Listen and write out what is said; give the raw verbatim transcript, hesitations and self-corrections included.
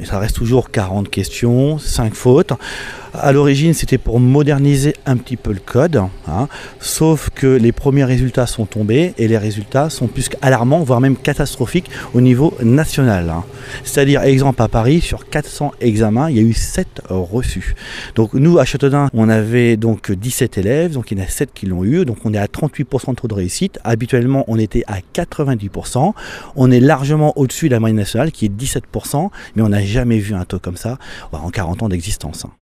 mais ça reste toujours quarante questions, cinq fautes. À l'origine, c'était pour moderniser un petit peu le code, hein, sauf que les premiers résultats sont tombés et les résultats sont plus qu'alarmants, voire même catastrophiques au niveau national. Hein. C'est-à-dire, exemple à Paris, sur quatre cents examens, il y a eu sept refus. Donc nous, à Châteaudun, on avait donc dix-sept élèves, donc il y en a sept qui l'ont eu, donc on est à trente-huit pour cent de taux de réussite. Habituellement, on était à quatre-vingt-dix pour cent. On est largement au-dessus de la moyenne nationale, qui est dix-sept pour cent, mais on n'a jamais vu un taux comme ça en quarante ans d'existence.